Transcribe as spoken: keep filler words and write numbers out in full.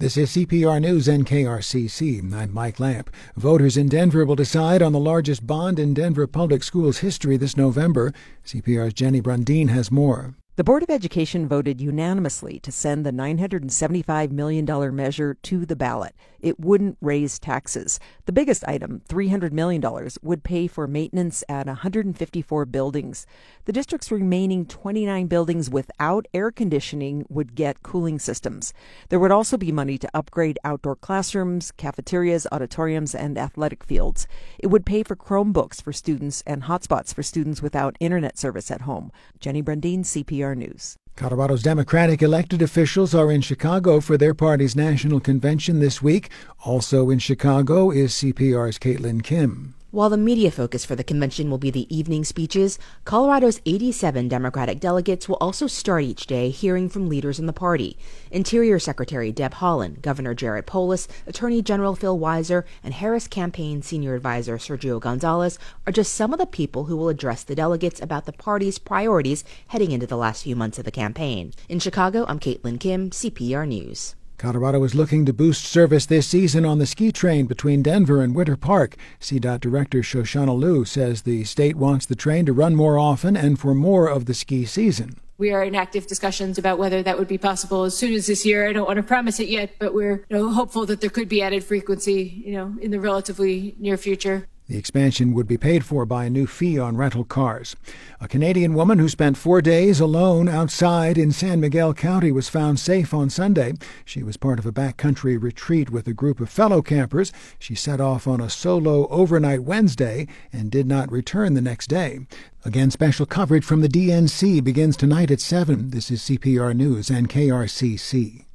This is C P R News and K R C C. I'm Mike Lamp. Voters in Denver will decide on the largest bond in Denver Public Schools history this November. C P R's Jenny Brundin has more. The Board of Education voted unanimously to send the nine hundred seventy-five million dollars measure to the ballot. It wouldn't raise taxes. The biggest item, three hundred million dollars, would pay for maintenance at one hundred fifty-four buildings. The district's remaining twenty-nine buildings without air conditioning would get cooling systems. There would also be money to upgrade outdoor classrooms, cafeterias, auditoriums, and athletic fields. It would pay for Chromebooks for students and hotspots for students without internet service at home. Jenny Brundin, C P R News. Colorado's Democratic elected officials are in Chicago for their party's national convention this week. Also in Chicago is C P R's Caitlin Kim. While the media focus for the convention will be the evening speeches, Colorado's eighty-seven Democratic delegates will also start each day hearing from leaders in the party. Interior Secretary Deb Haaland, Governor Jared Polis, Attorney General Phil Weiser, and Harris Campaign Senior Advisor Sergio Gonzalez are just some of the people who will address the delegates about the party's priorities heading into the last few months of the campaign. In Chicago, I'm Caitlin Kim, C P R News. Colorado is looking to boost service this season on the ski train between Denver and Winter Park. C DOT Director Shoshana Liu says the state wants the train to run more often and for more of the ski season. We are in active discussions about whether that would be possible as soon as this year. I don't want to promise it yet, but we're you know, hopeful that there could be added frequency, you know, in the relatively near future. The expansion would be paid for by a new fee on rental cars. A Canadian woman who spent four days alone outside in San Miguel County was found safe on Sunday. She was part of a backcountry retreat with a group of fellow campers. She set off on a solo overnight Wednesday and did not return the next day. Again, special coverage from the D N C begins tonight at seven. This is C P R News and K R C C.